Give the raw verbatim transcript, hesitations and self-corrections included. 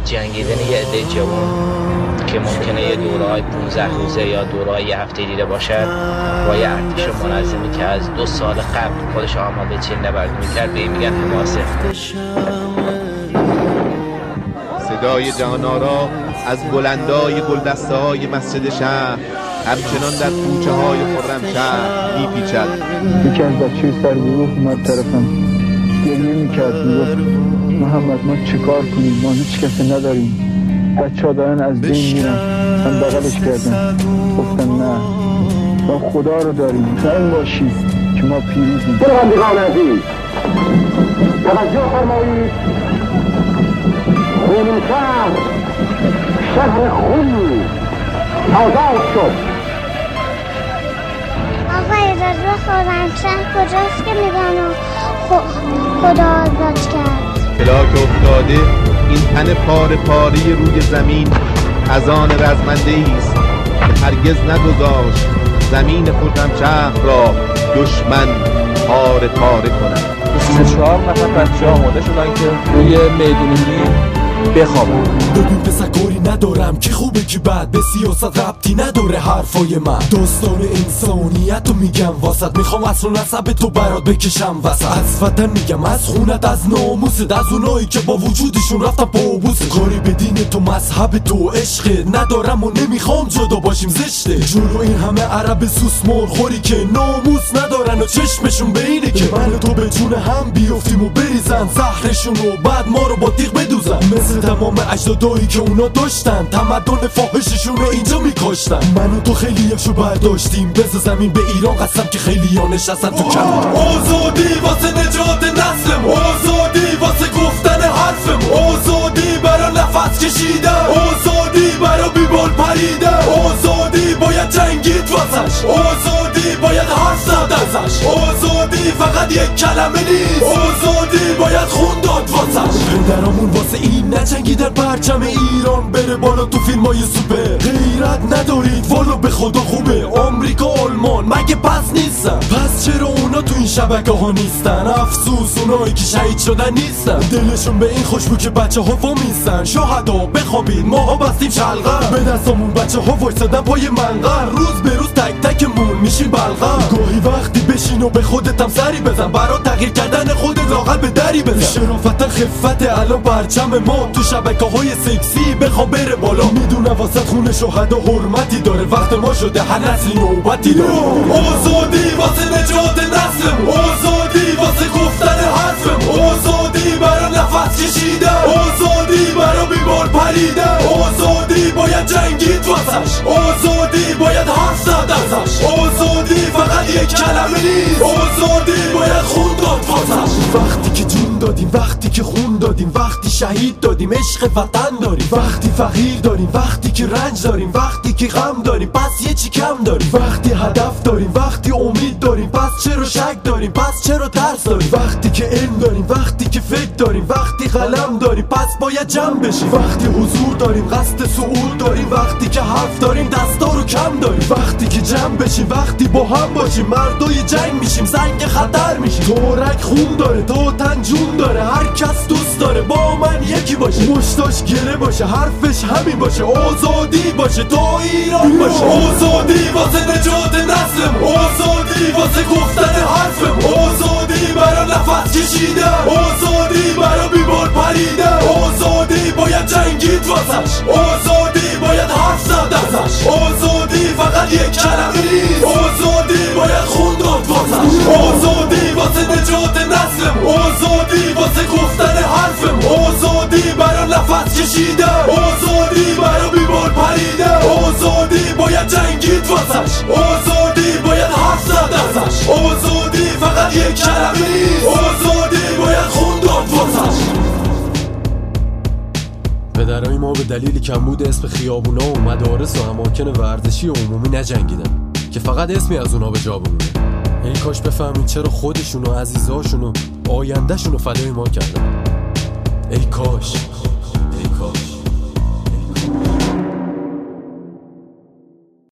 جنگیدن یه عده جوان که ممکنه یه دوره‌های پانزده روزه یا دوره‌های یه هفته دیده باشد با یه ارتش منظمی که از دو سال قبل خودش آماده چین نبرد میکرد به این میگن حماسه. صدای جهان‌آرا از بلندای گلدسته های مسجد شهر همچنان در کوچه های خرمشهر میپیچد. یکی از بچه سرگروه اومد طرفم گریه میکرد، میگفت محمد ما چیکار کنیم، ما هیچ کسی نداریم، بچه ها دارن از بین میرن. من بغلش کردم گفتم نه ما خدا رو داریم، مطمئن باشید که ما پیروزیم. بندگان عزیز توجه فرمایید، خونین شهر شهر خون آزاد شد. آقا اجازه خرمشهر کجاست که میگن خدا آزاد کرد؟ فلاک افتاده این تن پاره پاره روی زمین از آن رزمنده است که هرگز نگذاشت زمین خرمشهر را دشمن پاره پاره کند. سه چهار نفر بچه ها آماده شدن که روی میدونی بخوابن. ببین پسر کاری ندارم که خوبه که بعد به سیاست ربطی نداره حرفای من. داستان انسانیت رو میگم واسط، میخوام اصل و نسب تو برات بکشم وسط. از وطن میگم، از خونت، از ناموست، از اونایی که با وجودشون رفتن پابوست. کاری به دین تو، مذهب تو، عشق ندارم و نمیخوام جدا باشیم زشته. جلو این همه عرب سوسمار خوری که ناموس ندارن و چشمشون به اینه که من و تو به جون هم بیافتیم و بریزن زهرشون و بعد ما رو با تیغ بدوزن. مثل تمام اجدادایی که اونا داشتن تمدن فاحششون رو اینجا میکشتن. من و تو خیلیاشو برداشتیم بز زمین به ایران قسم که خیلی ها نشستن تو کم. آزادی واسه نجات نسلم، آزادی واسه گفتن حرفم، آزادی برا نفس کشیدن، آزادی برا بیبال پریدن، آزادی باید جنگید واسش، آزادی باید حرف زد ازش، آزادی فقط یک کلمه نیست، آزادی باید خون داد واسش. پدرامون واسه این نجنگیدن پرچم ایران بره بالا تو فیلمای سوپر. غیرت ندارید والا به خدا خوبه، آمریکا آلمان مگه پس نیستن؟ پس چرا اونا تو این شبکه ها نیستن؟ افسوس اونایی که شهید شدن نیستن. دلشون به این خوشبو که بچه ها وامیستن. شهدا بخوابید ماها بستیم شلغم، به دستامون بچه ها وایسادن پای منقر. روز به روز تک تکمون میشیم بلغم. گاهی وقتی بشین و به خودتم سری بزن، برا تغییر کردن خودت لاغر به دری بزن. شرافت خفت الان پرچم ما تو شبکه های سکسی بخوام بره بالا. میدونم واسه خون شهدا حرمتی داره، وقت ما شده هر نسلی نوبتی داره. آزادی واسه نجات نسلم، آزادی واسه گفتن حرفم، آزادی برا نفس کشیدن، آزادی برا بیبال پریدن، آزادی باید جنگید واسش، آزادی باید حرف زد ازش، آزادی فقط یک کلمه نیست، آزادی باید خون داد واسش. وقتی که جون دادیم، وقتی که خون دادیم، وقتی شهید دادیم، عشق وطن داریم، وقتی فقیر داریم، وقتی که رنج داریم، وقتی که غم داریم، پس یه چی کم داریم. وقتی هدف داریم، وقتی امید داریم، پس چرا شک داریم، پس چرا ترس داریم. وقتی که علم داریم، وقتی که فکر داریم، وقتی قلم داریم، پس باید جمع بشیم. وقتی حضور داریم، قصد صعود داریم، وقتی که حرف داریم، دستا رو کم داریم. وقتی که جمع بشیم، وقتی با هم باشیم، مردای جنگ میشیم، زنگ خطر میشیم. تورک خون داره، تو تن جون داره، هر کس دوست داره با من یکی باشه، مشتاش گره باشه، حرفش همین باشه، آزادی باشه تا ایران باشه. آزادی واسه نجات نسلم، آزادی واسه گفتن حرفم، آزادی برا نفس کشیدن، آزادی برا بیبال پریدن، آزادی باید جنگید واسش، آزادی باید حرف زد ازش، آزادی فقط یک کلمه نیست، آزادی باید خون داد واسش. آزادی واسه نجات نسلم، آزادی واسه گفتن حرفم، آزادی برا نفس کشیدن، آزادی برا بیبال پریدن، آزادی باید جنگید واسش، آزادی باید حرف زد ازش، آزادی فقط یک کلمه نیست، آزادی باید خون داد واسش. پدرای ما به دلیل کمبود اسم خیابونا و مدارس و اماکن ورزشی و عمومی نجنگیدن که فقط اسمی از اونا به جا بمونه. ای کاش بفهمین چرا خودشون و عزیزاشون و آیندهشون رو فدای ما کردن. ای کاش